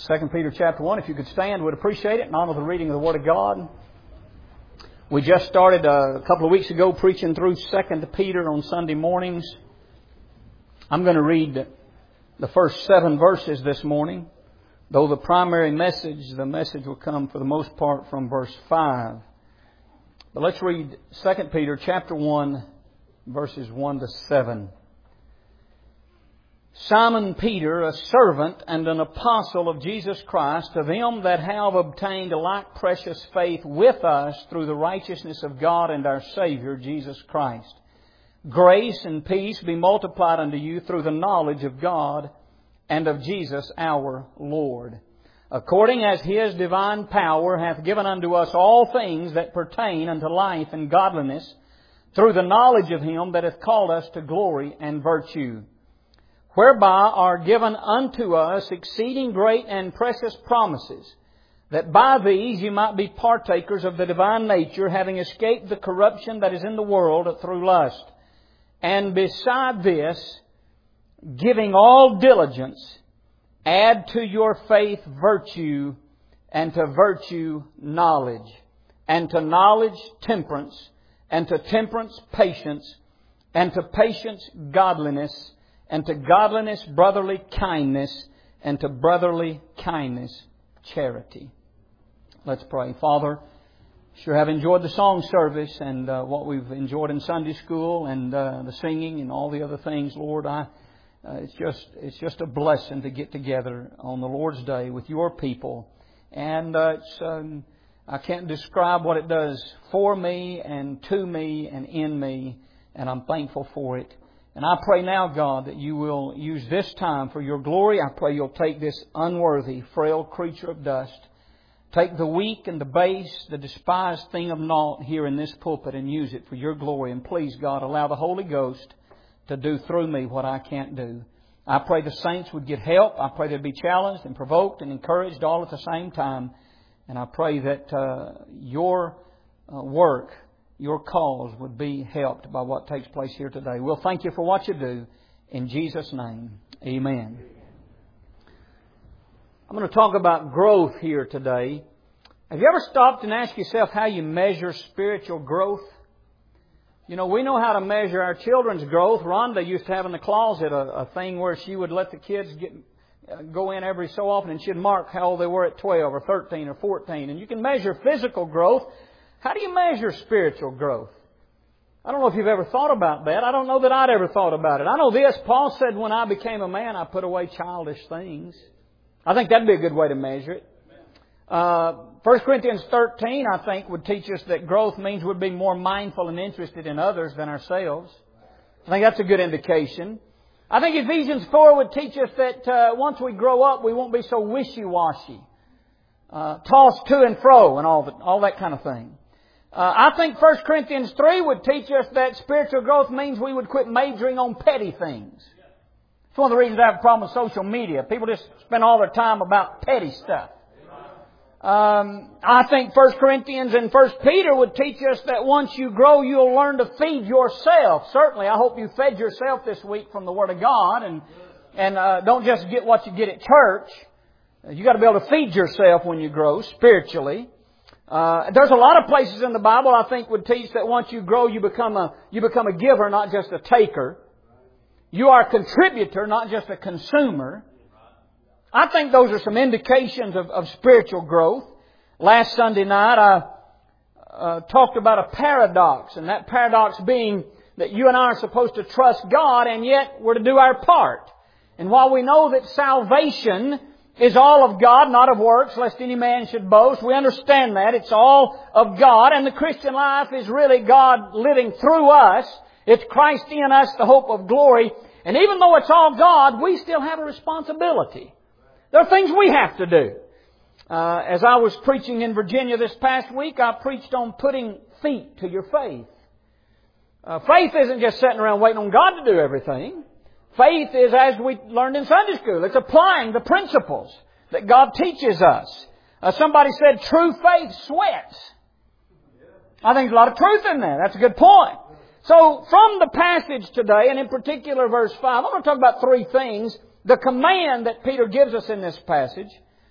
2 Peter chapter 1. If you could stand, we'd appreciate it in honor of the reading of the Word of God. We just started a couple of weeks ago preaching through 2 Peter on Sunday mornings. I'm going to read the first 7 verses this morning, though the primary message, the message will come for the most part from verse 5. But let's read 2 Peter chapter 1, verses 1 to 7. Simon Peter, a servant and an apostle of Jesus Christ, to them that have obtained a like precious faith with us through the righteousness of God and our Savior, Jesus Christ. Grace and peace be multiplied unto you through the knowledge of God and of Jesus our Lord, according as His divine power hath given unto us all things that pertain unto life and godliness, through the knowledge of Him that hath called us to glory and virtue, whereby are given unto us exceeding great and precious promises, that by these you might be partakers of the divine nature, having escaped the corruption that is in the world through lust. And beside this, giving all diligence, add to your faith virtue, and to virtue knowledge, and to knowledge temperance, and to temperance patience, and to patience godliness, and to godliness brotherly kindness, and to brotherly kindness charity. Let's pray. Father, sure have enjoyed the song service and what we've enjoyed in Sunday school and the singing and all the other things, Lord. It's just a blessing to get together on the Lord's Day with Your people, and I can't describe what it does for me and to me and in me, and I'm thankful for it. And I pray now, God, that You will use this time for Your glory. I pray You'll take this unworthy, frail creature of dust, take the weak and the base, the despised thing of naught here in this pulpit, and use it for Your glory. And please, God, allow the Holy Ghost to do through me what I can't do. I pray the saints would get help. I pray they'd be challenged and provoked and encouraged all at the same time. And I pray that Your work, Your cause would be helped by what takes place here today. We'll thank You for what You do. In Jesus' name, amen. I'm going to talk about growth here today. Have you ever stopped and asked yourself how you measure spiritual growth? You know, we know how to measure our children's growth. Rhonda used to have in the closet a thing where she would let the kids go in every so often, and she'd mark how old they were at 12 or 13 or 14. And you can measure physical growth. How do you measure spiritual growth? I don't know if you've ever thought about that. I don't know that I'd ever thought about it. I know this. Paul said, when I became a man, I put away childish things. I think that'd be a good way to measure it. 1 Corinthians 13, I think, would teach us that growth means we'd be more mindful and interested in others than ourselves. I think that's a good indication. I think Ephesians 4 would teach us that once we grow up, we won't be so wishy-washy, tossed to and fro and all that kind of thing. I think 1 Corinthians 3 would teach us that spiritual growth means we would quit majoring on petty things. It's one of the reasons I have a problem with social media. People just spend all their time about petty stuff. I think 1 Corinthians and 1 Peter would teach us that once you grow, you'll learn to feed yourself. Certainly, I hope you fed yourself this week from the Word of God, and don't just get what you get at church. You got to be able to feed yourself when you grow spiritually. There's a lot of places in the Bible I think would teach that once you grow, you become a giver, not just a taker. You are a contributor, not just a consumer. I think those are some indications of spiritual growth. Last Sunday night, I talked about a paradox, and that paradox being that you and I are supposed to trust God, and yet we're to do our part. And while we know that salvation is all of God, not of works, lest any man should boast, we understand that. It's all of God, and the Christian life is really God living through us. It's Christ in us, the hope of glory. And even though it's all God, we still have a responsibility. There are things we have to do. As I was preaching in Virginia this past week, I preached on putting feet to your faith. Faith isn't just sitting around waiting on God to do everything. Faith is, as we learned in Sunday school, it's applying the principles that God teaches us. Somebody said true faith sweats. I think there's a lot of truth in there. That's a good point. So from the passage today, and in particular verse 5, I'm going to talk about 3 things. The command that Peter gives us in this passage.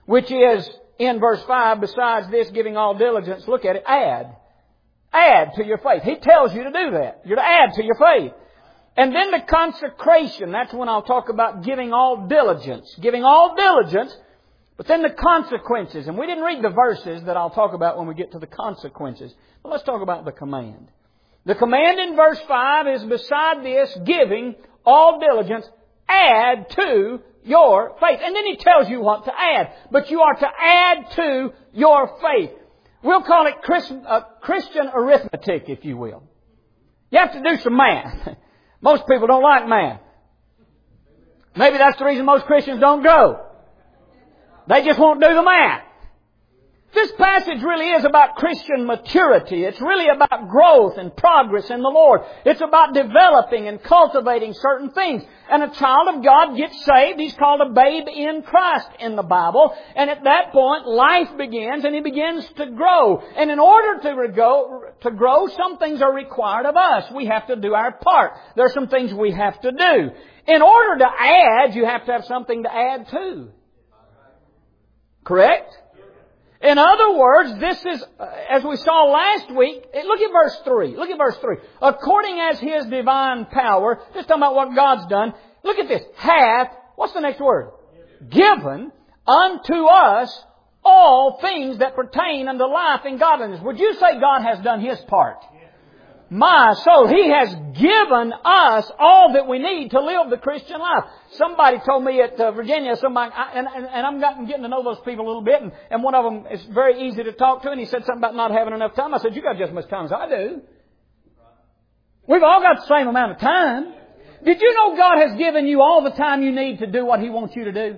which is in verse 5, besides this, giving all diligence, look at it, add. Add to your faith. He tells you to do that. You're to add to your faith. And then the consecration, that's when I'll talk about giving all diligence. Giving all diligence, but then the consequences. And we didn't read the verses that I'll talk about when we get to the consequences. But let's talk about the command. The command in verse 5 is, beside this, giving all diligence, add to your faith. And then He tells you what to add. But you are to add to your faith. We'll call it Christian arithmetic, if you will. You have to do some math. Most people don't like math. Maybe that's the reason most Christians don't go. They just won't do the math. This passage really is about Christian maturity. It's really about growth and progress in the Lord. It's about developing and cultivating certain things. And a child of God gets saved. He's called a babe in Christ in the Bible. And at that point, life begins and he begins to grow. And in order to grow, some things are required of us. We have to do our part. There are some things we have to do. In order to add, you have to have something to add to. Correct? In other words, this is, as we saw last week, look at verse 3. Look at verse 3. According as His divine power, just talking about what God's done, look at this. Hath, what's the next word? Given unto us all things that pertain unto life and godliness. Would you say God has done His part? My soul, He has given us all that we need to live the Christian life. Somebody told me at Virginia, and I'm getting to know those people a little bit, and one of them is very easy to talk to, and he said something about not having enough time. I said, you got just as much time as I do. We've all got the same amount of time. Did you know God has given you all the time you need to do what He wants you to do?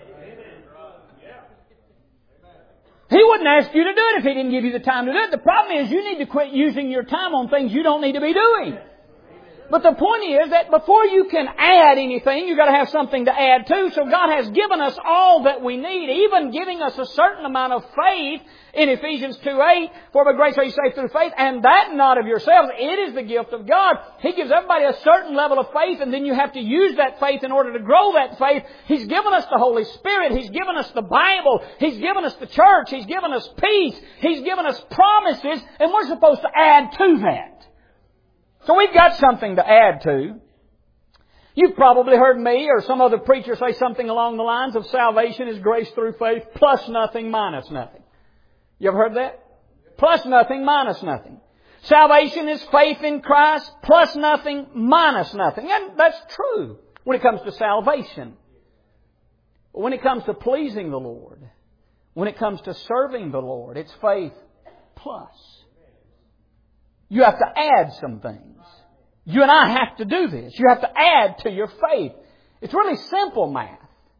He wouldn't ask you to do it if He didn't give you the time to do it. The problem is you need to quit using your time on things you don't need to be doing. But the point is that before you can add anything, you've got to have something to add to. So God has given us all that we need, even giving us a certain amount of faith in Ephesians 2:8. For by grace are you saved through faith, and that not of yourselves. It is the gift of God. He gives everybody a certain level of faith, and then you have to use that faith in order to grow that faith. He's given us the Holy Spirit. He's given us the Bible. He's given us the church. He's given us peace. He's given us promises, and we're supposed to add to that. So we've got something to add to. You've probably heard me or some other preacher say something along the lines of salvation is grace through faith plus nothing minus nothing. You ever heard that? Plus nothing minus nothing. Salvation is faith in Christ plus nothing minus nothing. And that's true when it comes to salvation. But when it comes to pleasing the Lord, when it comes to serving the Lord, it's faith plus. You have to add some things. You and I have to do this. You have to add to your faith. It's really simple math.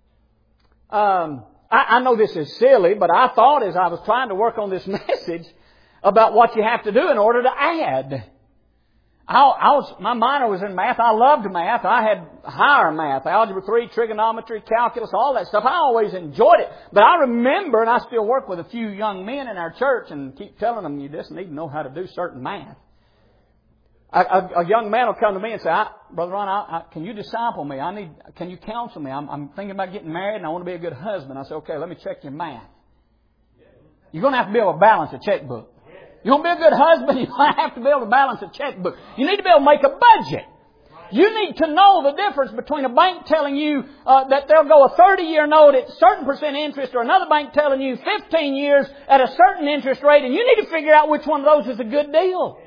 I know this is silly, but I thought as I was trying to work on this message about what you have to do in order to add. My minor was in math. I loved math. I had higher math, algebra 3, trigonometry, calculus, all that stuff. I always enjoyed it. But I remember, and I still work with a few young men in our church and keep telling them you just need to know how to do certain math. A young man will come to me and say, Brother Ron, can you disciple me? Can you counsel me? I'm thinking about getting married and I want to be a good husband. I say, okay, let me check your math. You're going to have to be able to balance a checkbook. You want to be a good husband, you have to be able to balance a checkbook. You need to be able to make a budget. You need to know the difference between a bank telling you that they'll go a 30-year note at a certain percent interest or another bank telling you 15 years at a certain interest rate, and you need to figure out which one of those is a good deal.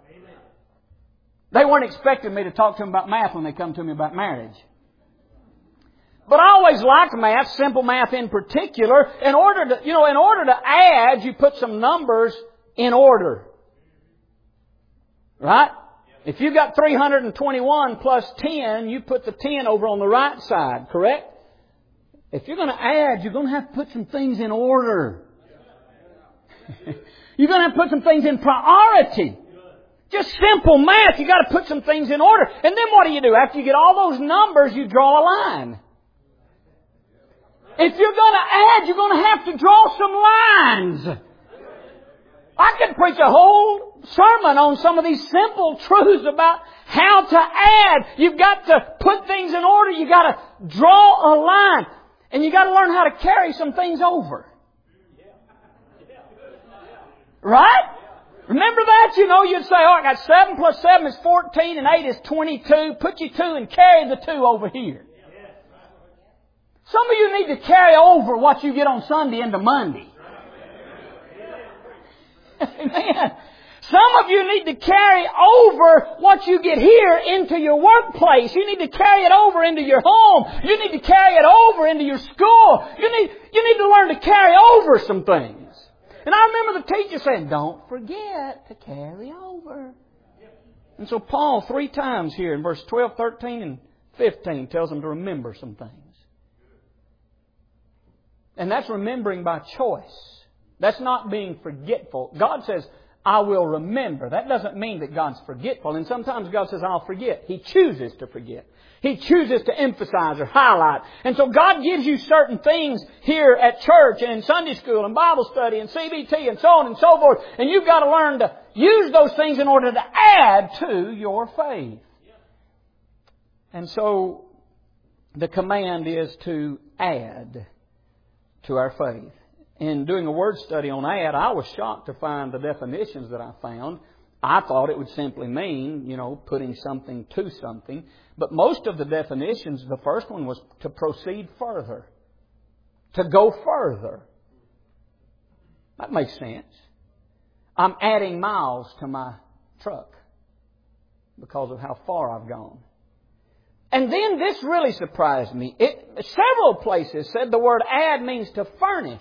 They weren't expecting me to talk to them about math when they come to me about marriage. But I always liked math, simple math in particular. In order to add, you put some numbers in order. Right? If you got 321 plus 10, you put the 10 over on the right side, correct? If you're going to add, you're going to have to put some things in order. You're going to have to put some things in priority. Just simple math. You got to put some things in order. And then what do? After you get all those numbers, you draw a line. If you're going to add, you're going to have to draw some lines. I could preach a whole sermon on some of these simple truths about how to add. You've got to put things in order. You've got to draw a line. And you got to learn how to carry some things over. Right? Remember that? You know, you'd say, oh, I got 7 plus 7 is 14 and 8 is 22. Put your 2 and carry the 2 over here. Some of you need to carry over what you get on Sunday into Monday. Amen. Some of you need to carry over what you get here into your workplace. You need to carry it over into your home. You need to carry it over into your school. You need to learn to carry over some things. And I remember the teacher saying, don't forget to carry over. And so Paul 3 times here in verse 12, 13, and 15 tells them to remember some things. And that's remembering by choice. That's not being forgetful. God says, I will remember. That doesn't mean that God's forgetful. And sometimes God says, I'll forget. He chooses to forget. He chooses to emphasize or highlight. And so God gives you certain things here at church and in Sunday school and Bible study and CBT and so on and so forth. And you've got to learn to use those things in order to add to your faith. And so the command is to add to our faith. In doing a word study on add, I was shocked to find the definitions that I found. I thought it would simply mean, putting something to something. But most of the definitions, the first one was to proceed further. To go further. That makes sense. I'm adding miles to my truck because of how far I've gone. And then this really surprised me. Several places said the word add means to furnish.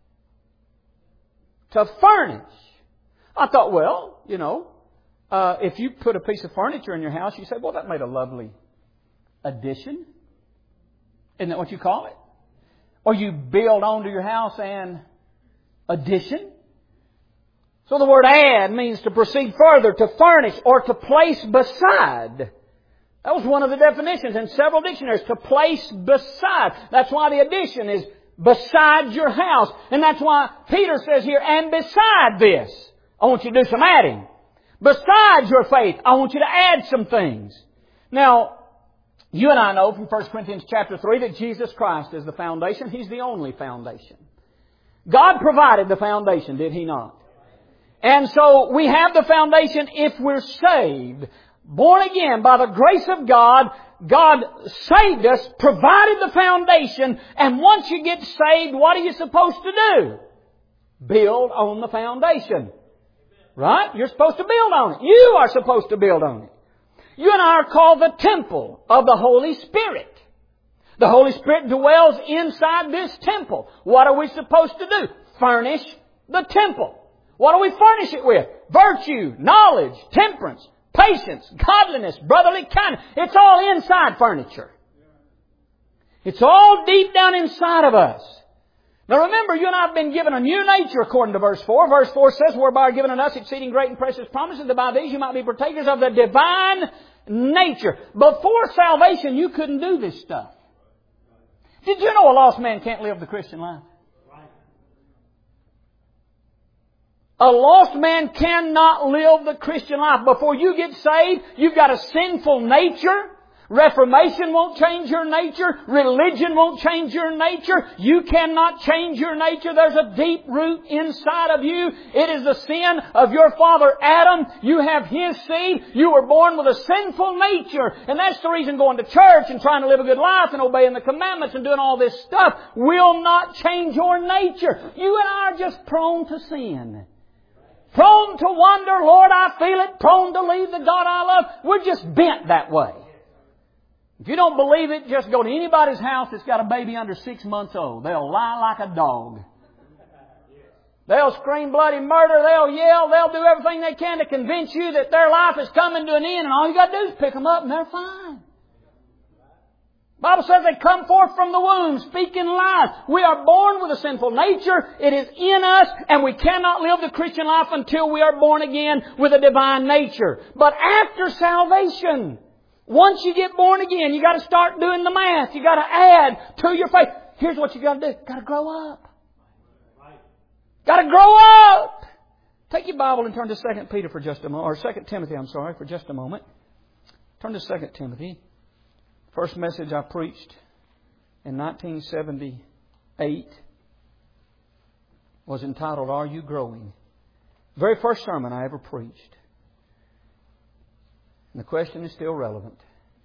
To furnish. I thought, well, if you put a piece of furniture in your house, you say, well, that made a lovely addition. Isn't that what you call it? Or you build onto your house an addition. So the word add means to proceed further, to furnish, or to place beside. That was one of the definitions in several dictionaries, to place beside. That's why the addition is beside your house. And that's why Peter says here, and beside this, I want you to do some adding. Besides your faith, I want you to add some things. Now, you and I know from 1 Corinthians chapter 3 that Jesus Christ is the foundation. He's the only foundation. God provided the foundation, did He not? And so we have the foundation if we're saved. Born again by the grace of God. God saved us, provided the foundation, and once you get saved, what are you supposed to do? Build on the foundation. Right? You're supposed to build on it. You are supposed to build on it. You and I are called the temple of the Holy Spirit. The Holy Spirit dwells inside this temple. What are we supposed to do? Furnish the temple. What do we furnish it with? Virtue, knowledge, temperance, patience, godliness, brotherly kindness. It's all inside furniture. It's all deep down inside of us. Now remember, you and I have been given a new nature according to verse 4. Verse 4 says, whereby are given unto us exceeding great and precious promises, that by these you might be partakers of the divine nature. Before salvation, you couldn't do this stuff. Did you know a lost man can't live the Christian life? A lost man cannot live the Christian life. Before you get saved, you've got a sinful nature. Reformation won't change your nature. Religion won't change your nature. You cannot change your nature. There's a deep root inside of you. It is the sin of your father Adam. You have his seed. You were born with a sinful nature. And that's the reason going to church and trying to live a good life and obeying the commandments and doing all this stuff will not change your nature. You and I are just prone to sin. Prone to wonder, Lord, I feel it. Prone to leave the God I love. We're just bent that way. If you don't believe it, just go to anybody's house that's got a baby under 6 months old. They'll lie like a dog. They'll scream bloody murder. They'll yell. They'll do everything they can to convince you that their life is coming to an end. And all you got to do is pick them up and they're fine. The Bible says they come forth from the womb speaking lies. We are born with a sinful nature. It is in us, and we cannot live the Christian life until we are born again with a divine nature. But after salvation, once you get born again, you got to start doing the math. You got to add to your faith. Here's what you got to do. Got to grow up. Got to grow up. Take your Bible and turn to 2 Peter for just a moment, or 2 Timothy, for just a moment. Turn to 2 Timothy. First message I preached in 1978 was entitled, Are You Growing? Very first sermon I ever preached. And the question is still relevant.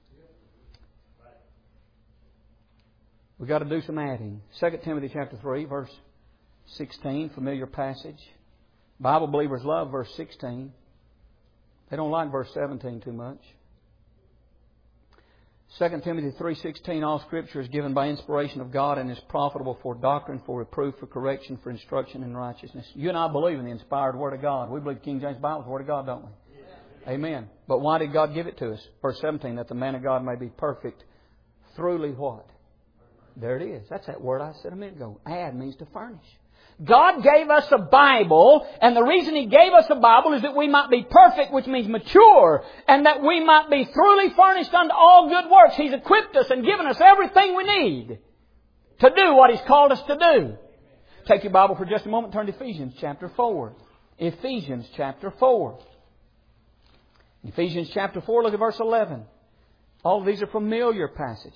We've got to do some adding. 2 Timothy chapter 3, verse 16, familiar passage. Bible believers love verse 16. They don't like verse 17 too much. 2 Timothy 3:16, all Scripture is given by inspiration of God and is profitable for doctrine, for reproof, for correction, for instruction in righteousness. You and I believe in the inspired Word of God. We believe the King James Bible is the Word of God, don't we? Yeah. Amen. But why did God give it to us? Verse 17, that the man of God may be perfect, throughly what? There it is. That's that word I said a minute ago. Add means to furnish. God gave us a Bible, and the reason He gave us a Bible is that we might be perfect, which means mature, and that we might be thoroughly furnished unto all good works. He's equipped us and given us everything we need to do what He's called us to do. Take your Bible for just a moment and turn to Ephesians chapter 4. Ephesians chapter 4. Ephesians chapter 4, look at verse 11. All of these are familiar passages.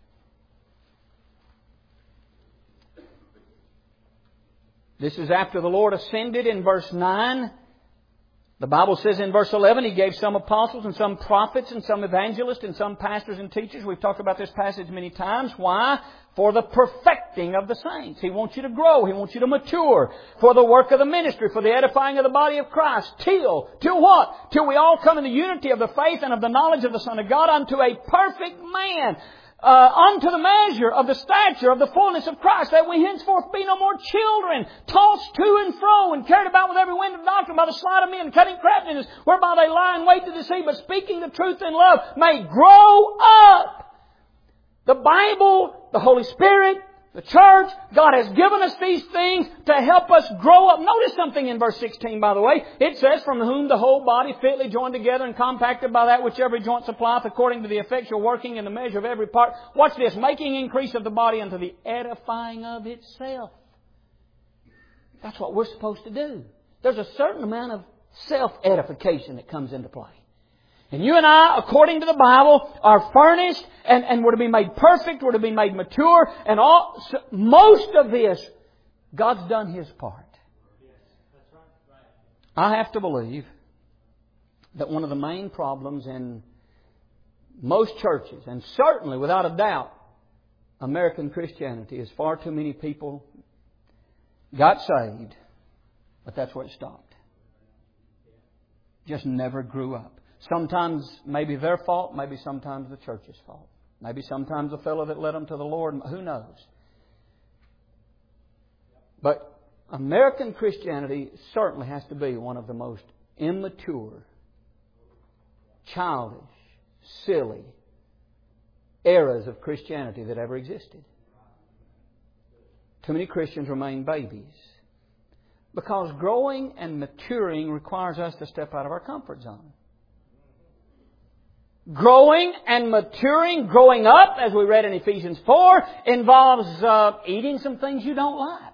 This is after the Lord ascended in verse 9. The Bible says in verse 11, He gave some apostles and some prophets and some evangelists and some pastors and teachers. We've talked about this passage many times. Why? For the perfecting of the saints. He wants you to grow. He wants you to mature. For the work of the ministry. For the edifying of the body of Christ. Till what? Till we all come in the unity of the faith and of the knowledge of the Son of God unto a perfect man. Unto the measure of the stature of the fullness of Christ, that we henceforth be no more children, tossed to and fro, and carried about with every wind of doctrine by the sleight of men, cunning craftiness, whereby they lie in wait to deceive, but speaking the truth in love, may grow up. The Bible, the Holy Spirit, the church, God has given us these things to help us grow up. Notice something in verse 16, by the way. It says, from whom the whole body fitly joined together and compacted by that which every joint supplieth according to the effectual working in the measure of every part. Watch this. Making increase of the body unto the edifying of itself. That's what we're supposed to do. There's a certain amount of self-edification that comes into play. And you and I, according to the Bible, are furnished and were to be made perfect, were to be made mature, and most of this, God's done His part. I have to believe that one of the main problems in most churches, and certainly without a doubt, American Christianity, is far too many people got saved, but that's where it stopped. Just never grew up. Sometimes maybe their fault, maybe sometimes the church's fault. Maybe sometimes the fellow that led them to the Lord, who knows. But American Christianity certainly has to be one of the most immature, childish, silly eras of Christianity that ever existed. Too many Christians remain babies. Because growing and maturing requires us to step out of our comfort zone. Growing and maturing, growing up, as we read in Ephesians 4, involves eating some things you don't like.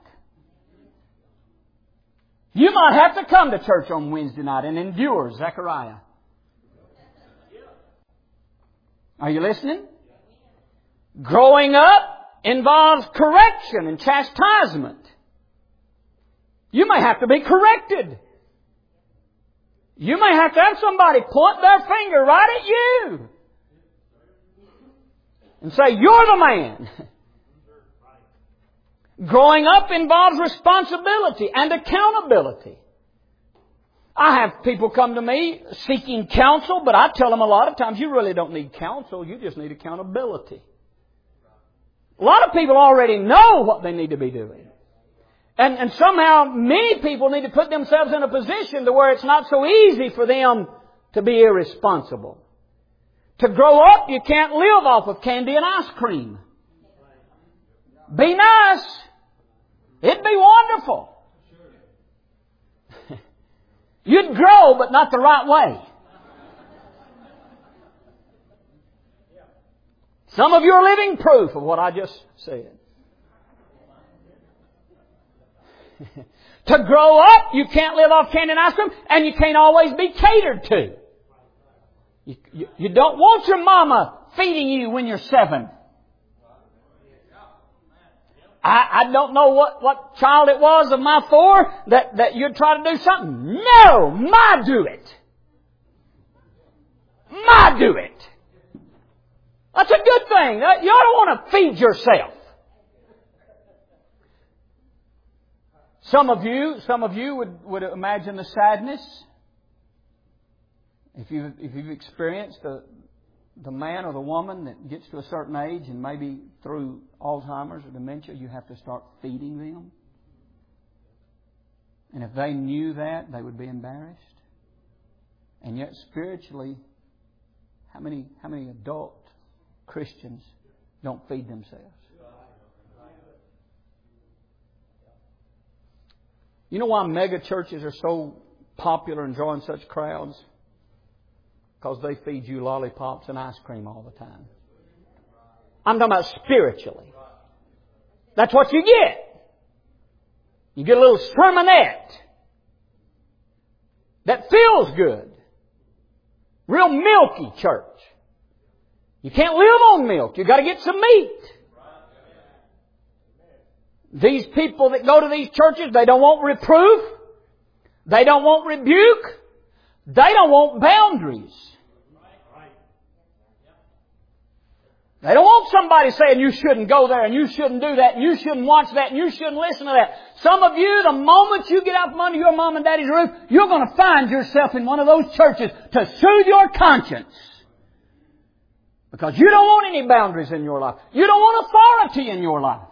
You might have to come to church on Wednesday night and endure Zechariah. Are you listening? Growing up involves correction and chastisement. You may have to be corrected. You may have to have somebody point their finger right at you and say, you're the man. Growing up involves responsibility and accountability. I have people come to me seeking counsel, but I tell them a lot of times, you really don't need counsel, you just need accountability. A lot of people already know what they need to be doing. And somehow many people need to put themselves in a position to where it's not so easy for them to be irresponsible. To grow up, you can't live off of candy and ice cream. Be nice. It'd be wonderful. You'd grow, but not the right way. Some of you are living proof of what I just said. To grow up, you can't live off candy and ice cream, and you can't always be catered to. You don't want your mama feeding you when you're 7. I don't know what child it was of my 4 that you'd try to do something. No! Ma do it! Ma do it! That's a good thing. You ought to want to feed yourself. Some of you would imagine the sadness if you've experienced the man or the woman that gets to a certain age and maybe through Alzheimer's or dementia, you have to start feeding them. And if they knew that, they would be embarrassed. And yet spiritually, how many adult Christians don't feed themselves? You know why mega churches are so popular and drawing such crowds? Because they feed you lollipops and ice cream all the time. I'm talking about spiritually. That's what you get. You get a little sermonette that feels good. Real milky church. You can't live on milk. You've got to get some meat. These people that go to these churches, they don't want reproof. They don't want rebuke. They don't want boundaries. They don't want somebody saying you shouldn't go there and you shouldn't do that and you shouldn't watch that and you shouldn't listen to that. Some of you, the moment you get out from under your mom and daddy's roof, you're going to find yourself in one of those churches to soothe your conscience. Because you don't want any boundaries in your life. You don't want authority in your life.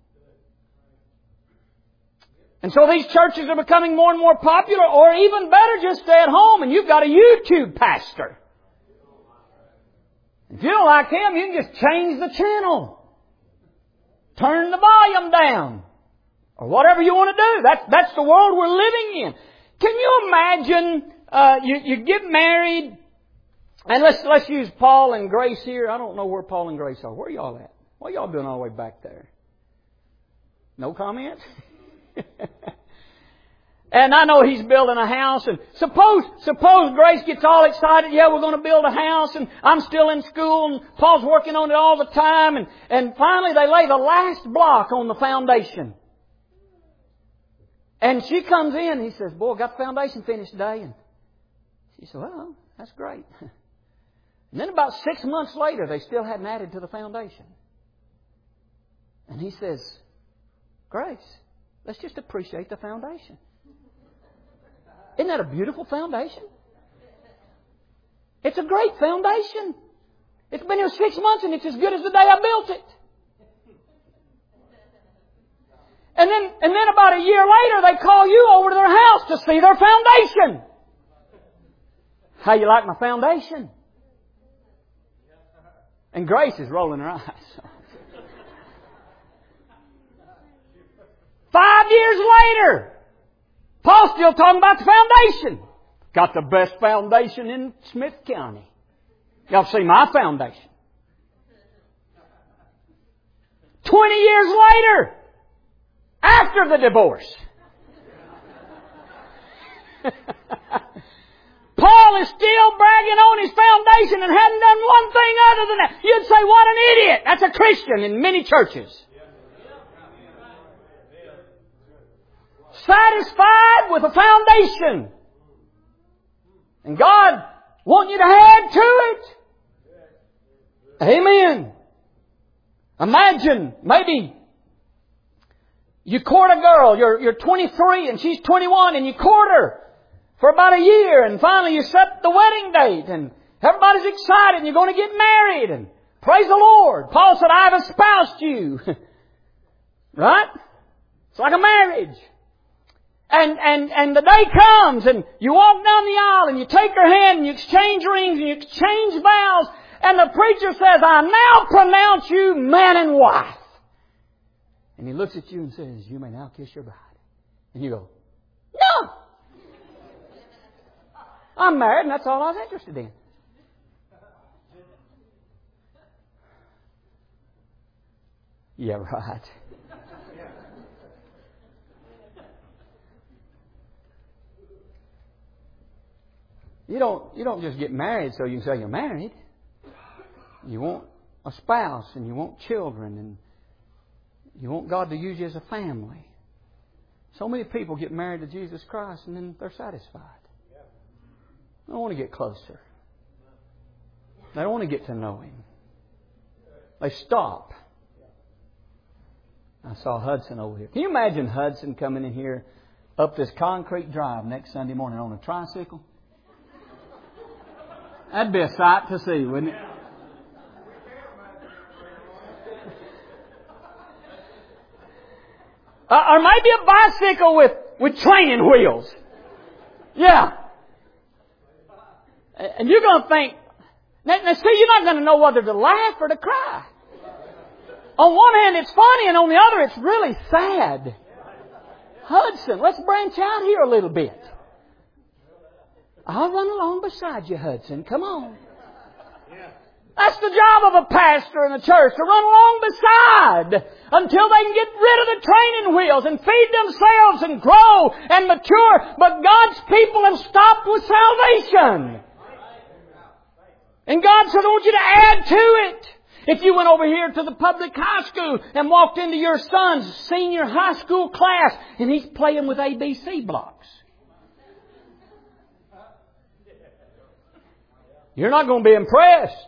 And so these churches are becoming more and more popular, or even better, just stay at home and you've got a YouTube pastor. If you don't like him, you can just change the channel. Turn the volume down. Or whatever you want to do. That's the world we're living in. Can you imagine, you get married, and let's use Paul and Grace here. I don't know where Paul and Grace are. Where are y'all at? What are y'all doing all the way back there? No comment? And I know he's building a house, and suppose Grace gets all excited, yeah, we're going to build a house, and I'm still in school, and Paul's working on it all the time, and finally they lay the last block on the foundation. And she comes in, and he says, boy, I got the foundation finished today. And she said, well, that's great. And then about 6 months later, they still hadn't added to the foundation. And he says, Grace, let's just appreciate the foundation. Isn't that a beautiful foundation? It's a great foundation. It's been here 6 months and it's as good as the day I built it. And then about a year later, they call you over to their house to see their foundation. How you like my foundation? And Grace is rolling her eyes. 5 years later, Paul's still talking about the foundation. Got the best foundation in Smith County. Y'all see my foundation. 20 years later, after the divorce, Paul is still bragging on his foundation and hadn't done one thing other than that. You'd say, what an idiot. That's a Christian in many churches. Satisfied with a foundation. And God wants you to add to it. Amen. Imagine, maybe you court a girl, you're 23 and she's 21 and you court her for about a year and finally you set the wedding date and everybody's excited and you're going to get married and praise the Lord. Paul said, I've espoused you. Right? It's like a marriage. And the day comes and you walk down the aisle and you take her hand and you exchange rings and you exchange vows and the preacher says, I now pronounce you man and wife. And he looks at you and says, you may now kiss your bride. And you go, no! I'm married and that's all I was interested in. Yeah, right. You don't just get married so you can say you're married. You want a spouse and you want children You want God to use you as a family. So many people get married to Jesus Christ and then they're satisfied. They don't want to get closer. They don't want to get to know Him. They stop. I saw Hudson over here. Can you imagine Hudson coming in here up this concrete drive next Sunday morning on a tricycle? That'd be a sight to see, wouldn't it? Or maybe a bicycle with training wheels. Yeah. And you're going to think, now see, you're not going to know whether to laugh or to cry. On one hand, it's funny, and on the other, it's really sad. Hudson, let's branch out here a little bit. I'll run along beside you, Hudson. Come on. That's the job of a pastor in the church, to run along beside until they can get rid of the training wheels and feed themselves and grow and mature. But God's people have stopped with salvation. And God said, I want you to add to it. If you went over here to the public high school and walked into your son's senior high school class and he's playing with ABC blocks, you're not going to be impressed.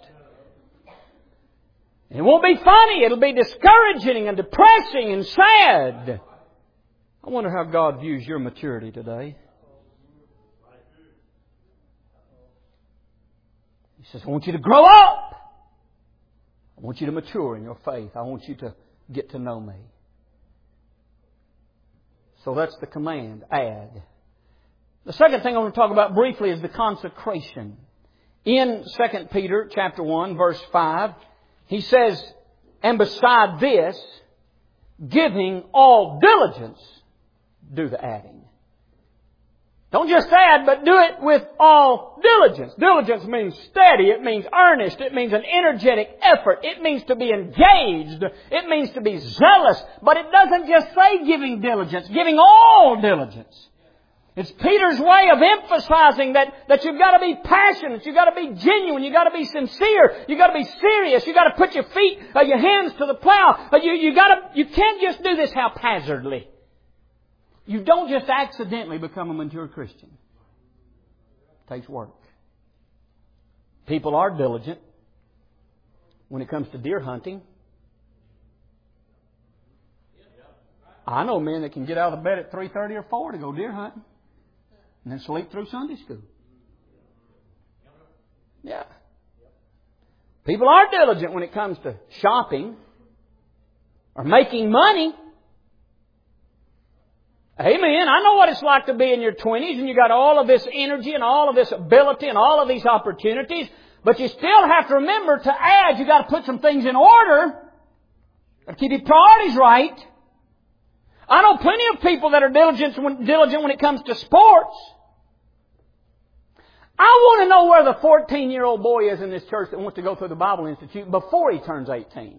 It won't be funny. It'll be discouraging and depressing and sad. I wonder how God views your maturity today. He says, I want you to grow up. I want you to mature in your faith. I want you to get to know me. So that's the command, add. The second thing I want to talk about briefly is the consecration. In 2 Peter chapter 1, verse 5, he says, and beside this, giving all diligence, do the adding. Don't just add, but do it with all diligence. Diligence means steady. It means earnest. It means an energetic effort. It means to be engaged. It means to be zealous. But it doesn't just say giving diligence. Giving all diligence. It's Peter's way of emphasizing that you've got to be passionate. You've got to be genuine. You've got to be sincere. You've got to be serious. You've got to put your feet, your hands to the plow. You can't just do this haphazardly. You don't just accidentally become a mature Christian. It takes work. People are diligent when it comes to deer hunting. I know men that can get out of bed at 3:30 or 4 to go deer hunting and then sleep through Sunday school. Yeah. People are diligent when it comes to shopping or making money. Amen. I know what it's like to be in your 20s and you got all of this energy and all of this ability and all of these opportunities. But you still have to remember to add. You got to put some things in order. Got to keep your priorities right. I know plenty of people that are diligent when it comes to sports. I want to know where the 14-year-old boy is in this church that wants to go through the Bible Institute before he turns 18.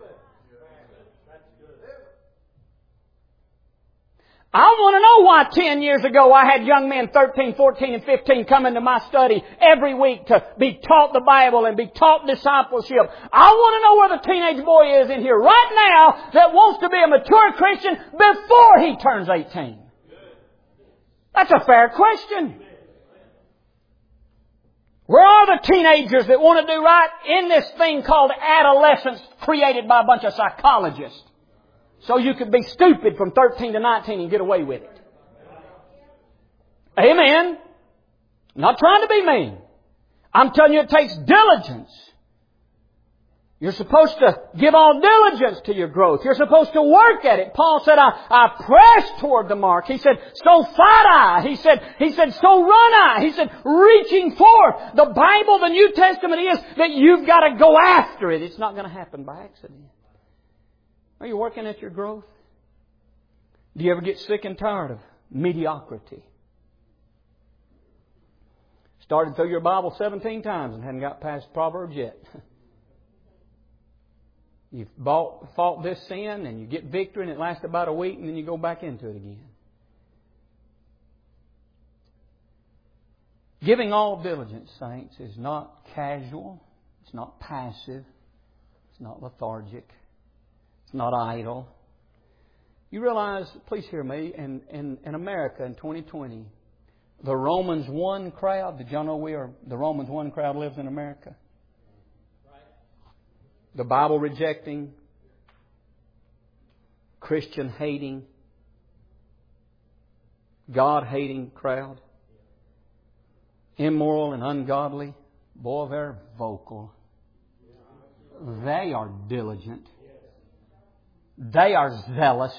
I want to know why 10 years ago I had young men 13, 14, and 15 come into my study every week to be taught the Bible and be taught discipleship. I want to know where the teenage boy is in here right now that wants to be a mature Christian before he turns 18. That's a fair question. Where are the teenagers that want to do right in this thing called adolescence created by a bunch of psychologists? So you could be stupid from 13 to 19 and get away with it. Amen. I'm not trying to be mean. I'm telling you it takes diligence. You're supposed to give all diligence to your growth. You're supposed to work at it. Paul said, I press toward the mark. He said, so fight I. He said, so run I. He said, reaching forth. The Bible, the New Testament is that you've got to go after it. It's not going to happen by accident. Are you working at your growth? Do you ever get sick and tired of mediocrity? Started through your Bible 17 times and hadn't got past Proverbs yet. You've fought this sin and you get victory and it lasts about a week and then you go back into it again. Giving all diligence, saints, is not casual. It's not passive. It's not lethargic. It's not idle. You realize, please hear me, in America in 2020, the Romans 1 crowd, did y'all know the Romans 1 crowd lives in America? The Bible rejecting, Christian hating, God hating crowd. Immoral and ungodly. Boy, they're vocal. They are diligent. They are zealous.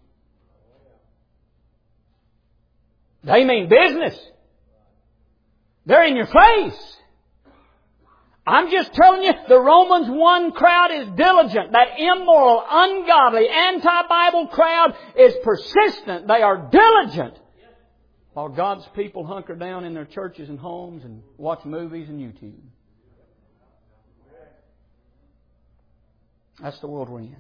They mean business. They're in your face. I'm just telling you, the Romans 1 crowd is diligent. That immoral, ungodly, anti-Bible crowd is persistent. They are diligent. While God's people hunker down in their churches and homes and watch movies and YouTube. That's the world we're in.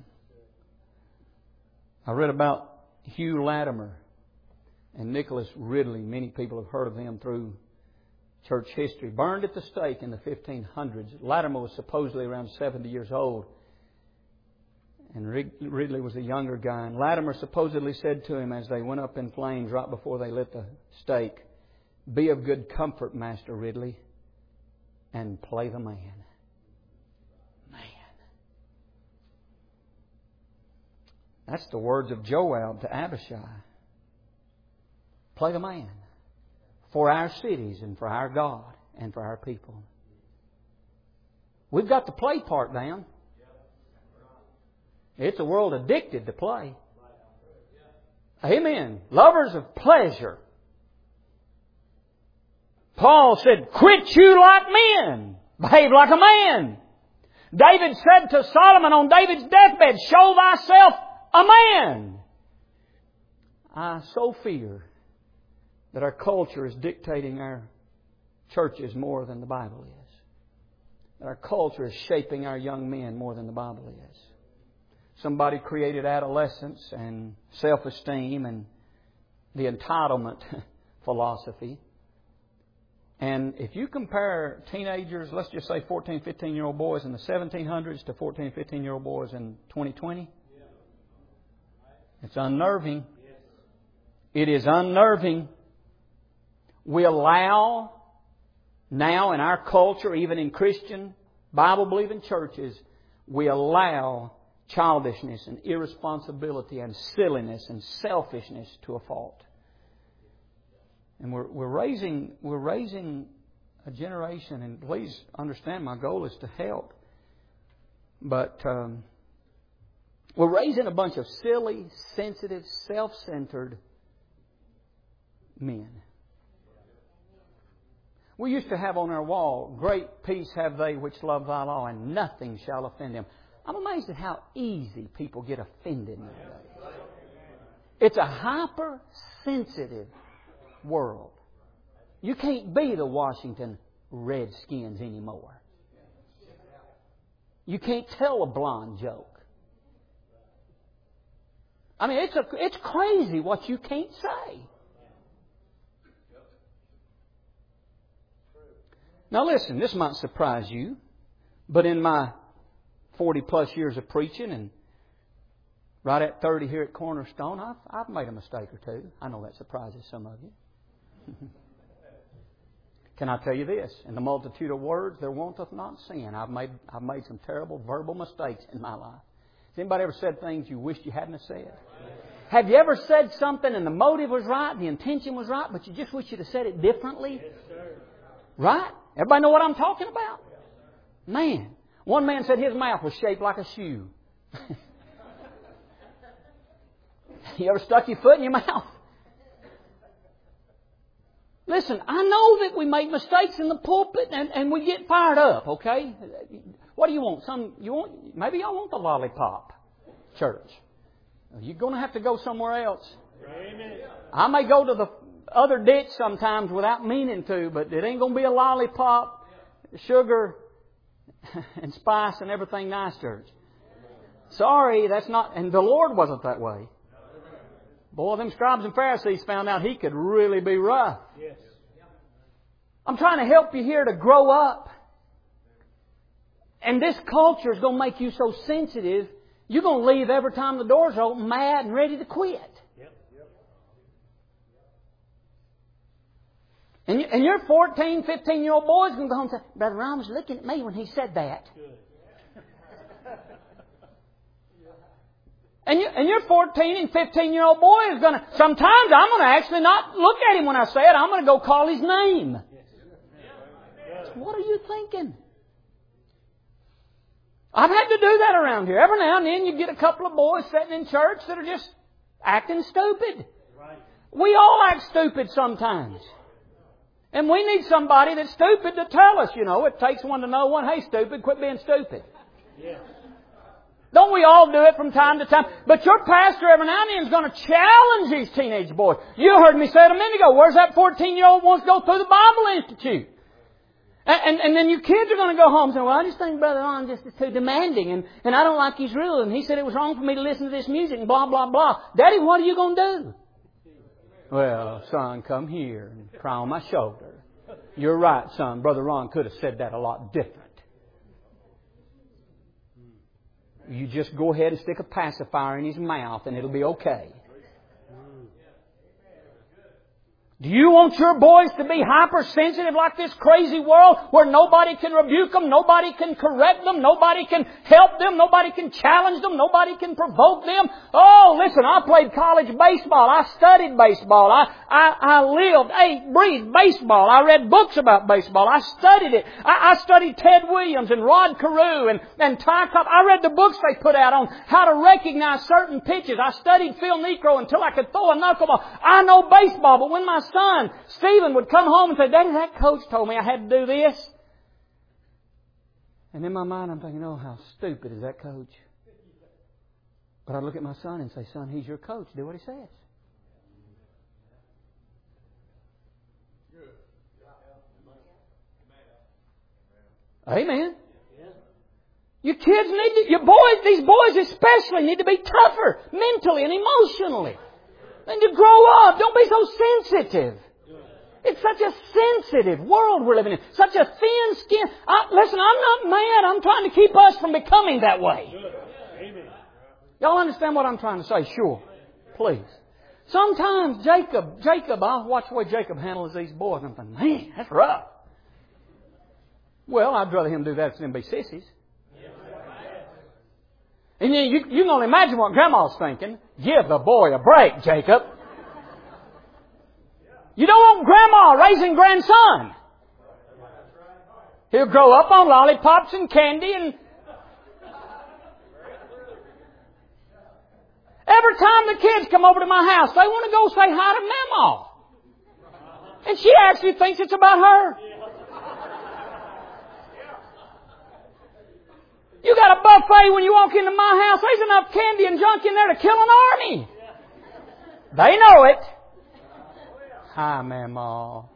I read about Hugh Latimer and Nicholas Ridley. Many people have heard of them through church history. Burned at the stake in the 1500s. Latimer was supposedly around 70 years old. And Ridley was a younger guy. And Latimer supposedly said to him as they went up in flames right before they lit the stake, "Be of good comfort, Master Ridley, and play the man." Man. That's the words of Joab to Abishai. Play the man. For our cities and for our God and for our people. We've got the play part down. It's a world addicted to play. Amen. Lovers of pleasure. Paul said, "Quit you like men. Behave like a man." David said to Solomon on David's deathbed, "Show thyself a man." I so fear that our culture is dictating our churches more than the Bible is. That our culture is shaping our young men more than the Bible is. Somebody created adolescence and self-esteem and the entitlement philosophy. And if you compare teenagers, let's just say 14, 15-year-old boys in the 1700s to 14, 15-year-old boys in 2020, it's unnerving. It is unnerving. We allow now in our culture, even in Christian, Bible-believing churches, we allow childishness and irresponsibility and silliness and selfishness to a fault. And we're raising a generation, and please understand my goal is to help. But we're raising a bunch of silly, sensitive, self-centered men. We used to have on our wall, "Great peace have they which love thy law, and nothing shall offend them." I'm amazed at how easy people get offended nowadays. It's a hypersensitive world. You can't be the Washington Redskins anymore. You can't tell a blonde joke. I mean, it's crazy what you can't say. Now listen, this might surprise you, but in my 40 plus years of preaching and right at 30 here at Cornerstone, I've made a mistake or two. I know that surprises some of you. Can I tell you this? In the multitude of words, there wanteth not sin. I've made some terrible verbal mistakes in my life. Has anybody ever said things you wished you hadn't have said? Have you ever said something and the motive was right and the intention was right, but you just wish you'd have said it differently? Yes, sir. Right? Everybody know what I'm talking about? Man. One man said his mouth was shaped like a shoe. You ever stuck your foot in your mouth? Listen, I know that we make mistakes in the pulpit and we get fired up, okay? What do you want? Maybe y'all want the lollipop church. You're going to have to go somewhere else. Amen. I may go to the other ditch sometimes without meaning to, but it ain't going to be a lollipop, sugar, and spice and everything nice church. Sorry, that's not... And the Lord wasn't that way. Boy, them scribes and Pharisees found out He could really be rough. Yes. I'm trying to help you here to grow up. And this culture is going to make you so sensitive You're going to leave every time the doors open mad and ready to quit. And your 14, 15-year-old boy's going to go home and say, Brother Ron was looking at me when he said that. And your 14 and 15-year-old boy is going to... Sometimes I'm going to actually not look at him when I say it. I'm going to go call his name. What are you thinking? I've had to do that around here. Every now and then you get a couple of boys sitting in church that are just acting stupid. We all act stupid sometimes. And we need somebody that's stupid to tell us, It takes one to know one. Hey, stupid, quit being stupid. Yeah. Don't we all do it from time to time? But your pastor every now and then is going to challenge these teenage boys. You heard me say it a minute ago. Where's that 14-year-old wants to go through the Bible Institute? And then your kids are going to go home and say, well, I just think Brother Ron just is too demanding and I don't like his rules. And he said it was wrong for me to listen to this music and blah, blah, blah. Daddy, what are you going to do? Well, son, come here and cry on my shoulder. You're right, son. Brother Ron could have said that a lot different. You just go ahead and stick a pacifier in his mouth and it'll be okay. Do you want your boys to be hypersensitive like this crazy world where nobody can rebuke them, nobody can correct them, nobody can help them, nobody can challenge them, nobody can provoke them? Oh, listen, I played college baseball. I studied baseball. I lived, ate, breathed baseball. I read books about baseball. I studied it. I studied Ted Williams and Rod Carew and Ty Cobb. I read the books they put out on how to recognize certain pitches. I studied Phil Necro until I could throw a knuckleball. I know baseball, but when my son, Stephen, would come home and say, Daddy, that coach told me I had to do this. And in my mind, I'm thinking, oh, how stupid is that coach? But I'd look at my son and say, son, he's your coach. Do what he says. Amen. Your kids these boys especially need to be tougher mentally and emotionally. And to grow up. Don't be so sensitive. It's such a sensitive world we're living in. Such a thin skin. Listen, I'm not mad. I'm trying to keep us from becoming that way. Y'all understand what I'm trying to say? Sure. Please. Sometimes Jacob, I watch the way Jacob handles these boys and I'm thinking, man, that's rough. Well, I'd rather him do that than be sissies. And then you can only imagine what Grandma's thinking. Give the boy a break, Jacob. You don't want Grandma raising grandson. He'll grow up on lollipops and candy and... Every time the kids come over to my house, they want to go say hi to Mama. And she actually thinks it's about her. You got a buffet when you walk into my house. There's enough candy and junk in there to kill an army. They know it. Hi, Mama.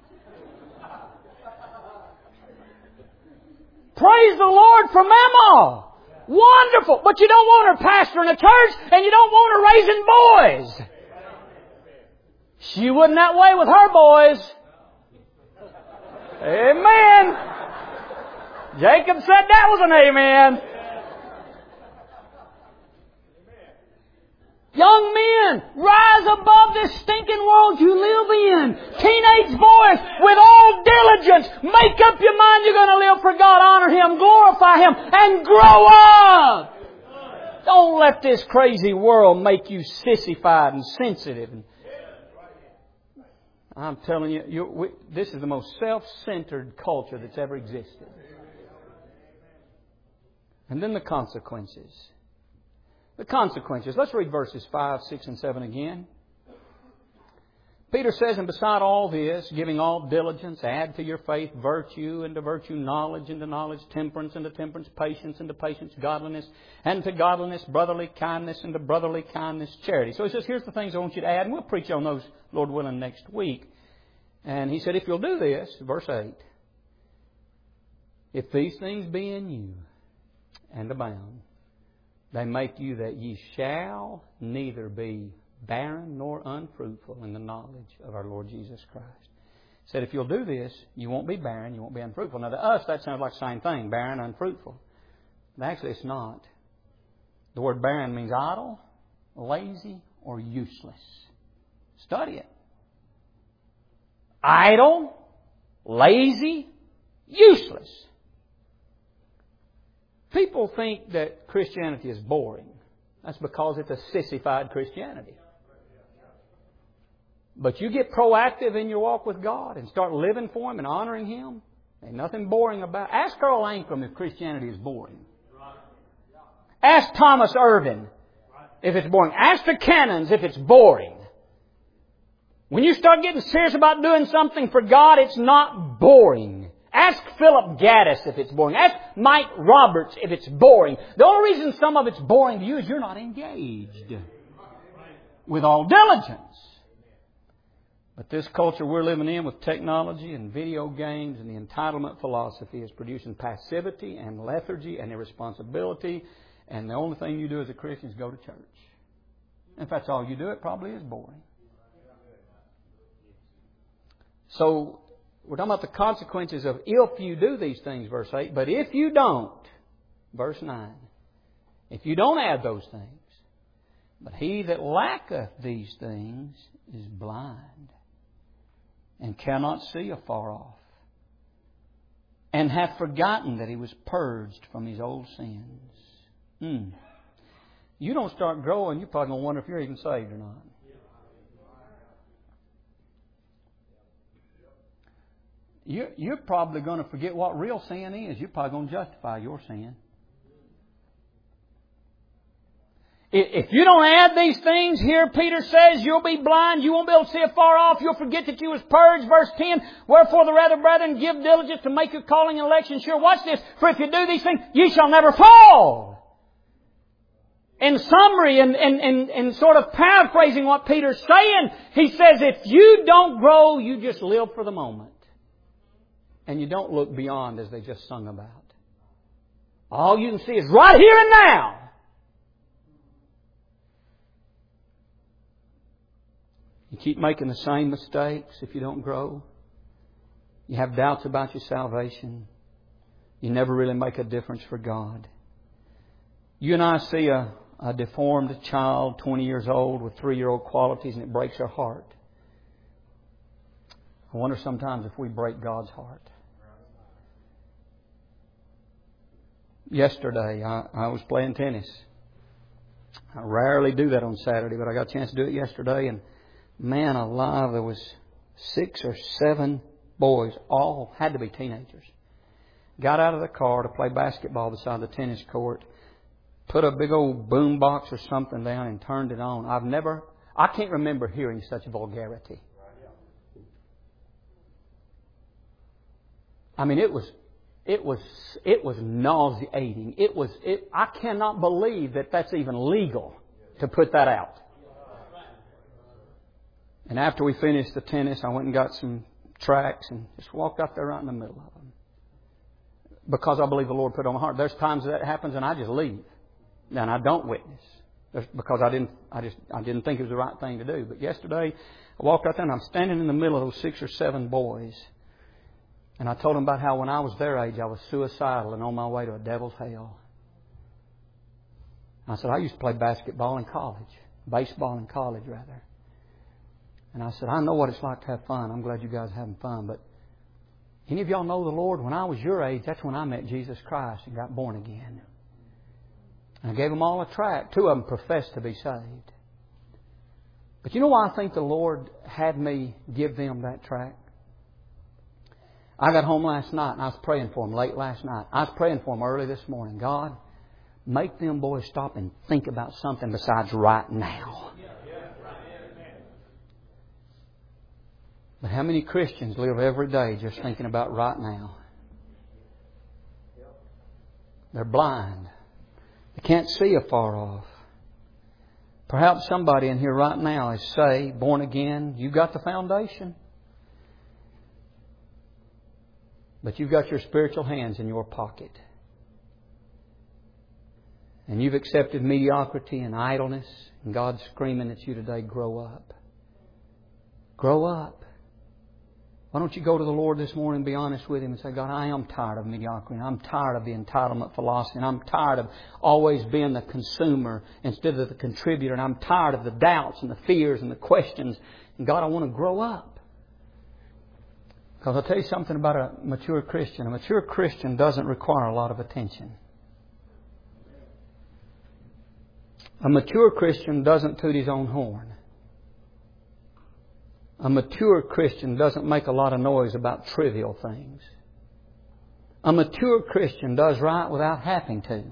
Praise the Lord for Mama. Wonderful. But you don't want her pastoring a church and you don't want her raising boys. She wasn't that way with her boys. Amen. Jacob said that was an amen. Young men, rise above this stinking world you live in. Teenage boys, with all diligence, make up your mind you're going to live for God, honor Him, glorify Him, and grow up. Don't let this crazy world make you sissified and sensitive. I'm telling you, this is the most self-centered culture that's ever existed. And then the consequences. The consequences. Let's read verses 5, 6, and 7 again. Peter says, and beside all this, giving all diligence, add to your faith virtue, and to virtue knowledge, and to knowledge temperance, and to temperance patience, and to patience godliness, and to godliness brotherly kindness, and to brotherly kindness charity. So he says, here's the things I want you to add, and we'll preach on those, Lord willing, next week. And he said, if you'll do this, verse 8, if these things be in you and abound, they make you that ye shall neither be barren nor unfruitful in the knowledge of our Lord Jesus Christ. He said, if you'll do this, you won't be barren, you won't be unfruitful. Now to us, that sounds like the same thing, barren, unfruitful. But actually, it's not. The word barren means idle, lazy, or useless. Study it. Idle, lazy, useless. People think that Christianity is boring. That's because it's a sissified Christianity. But you get proactive in your walk with God and start living for Him and honoring Him. Ain't nothing boring about it. Ask Earl Ankrum if Christianity is boring. Ask Thomas Irvin if it's boring. Ask the Canons if it's boring. When you start getting serious about doing something for God, it's not boring. Ask Philip Gaddis if it's boring. Ask Mike Roberts if it's boring. The only reason some of it's boring to you is you're not engaged with all diligence. But this culture we're living in with technology and video games and the entitlement philosophy is producing passivity and lethargy and irresponsibility. And the only thing you do as a Christian is go to church. If that's all you do, it probably is boring. So, we're talking about the consequences of if you do these things, verse 8. But if you don't, verse 9. If you don't add those things, but he that lacketh these things is blind, and cannot see afar off, and hath forgotten that he was purged from his old sins. You don't start growing, you're probably going to wonder if you're even saved or not. You're probably going to forget what real sin is. You're probably going to justify your sin. If you don't add these things, here Peter says, you'll be blind, you won't be able to see afar off, you'll forget that you was purged. Verse 10, wherefore the rather, brethren, give diligence to make your calling and election sure. Watch this. For if you do these things, ye shall never fall. In summary, and sort of paraphrasing what Peter's saying, he says, if you don't grow, you just live for the moment. And you don't look beyond as they just sung about. All you can see is right here and now. You keep making the same mistakes if you don't grow. You have doubts about your salvation. You never really make a difference for God. You and I see a deformed child, 20 years old, with 3-year-old qualities, and it breaks our heart. I wonder sometimes if we break God's heart. Yesterday, I was playing tennis. I rarely do that on Saturday, but I got a chance to do it yesterday. And man alive, there was 6 or 7 boys, all had to be teenagers. Got out of the car to play basketball beside the tennis court, put a big old boom box or something down and turned it on. I can't remember hearing such vulgarity. I mean, it was nauseating. I cannot believe that that's even legal to put that out. And after we finished the tennis, I went and got some tracts and just walked out there right in the middle of them. Because I believe the Lord put it on my heart. There's times that happens and I just leave. And I don't witness. Because I didn't think it was the right thing to do. But yesterday, I walked out there and I'm standing in the middle of those 6 or 7 boys. And I told them about how when I was their age, I was suicidal and on my way to a devil's hell. I said, I used to play basketball in college. Baseball in college, rather. And I said, I know what it's like to have fun. I'm glad you guys are having fun. But any of y'all know the Lord? When I was your age, that's when I met Jesus Christ and got born again. And I gave them all a tract. 2 of them professed to be saved. But you know why I think the Lord had me give them that tract? I got home last night and I was praying for them late last night. I was praying for them early this morning. God, make them boys stop and think about something besides right now. But how many Christians live every day just thinking about right now? They're blind. They can't see afar off. Perhaps somebody in here right now is saved, born again. You've got the foundation. But you've got your spiritual hands in your pocket. And you've accepted mediocrity and idleness. And God's screaming at you today, grow up. Grow up. Why don't you go to the Lord this morning and be honest with Him and say, God, I am tired of mediocrity. I'm tired of the entitlement philosophy. And I'm tired of always being the consumer instead of the contributor. And I'm tired of the doubts and the fears and the questions. And God, I want to grow up. Because I'll tell you something about a mature Christian. A mature Christian doesn't require a lot of attention. A mature Christian doesn't toot his own horn. A mature Christian doesn't make a lot of noise about trivial things. A mature Christian does right without having to.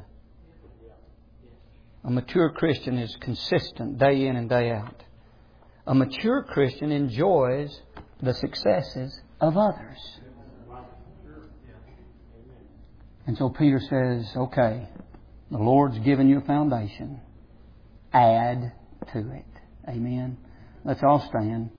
A mature Christian is consistent day in and day out. A mature Christian enjoys the successes of others. And so Peter says, okay, the Lord's given you a foundation. Add to it. Amen. Let's all stand.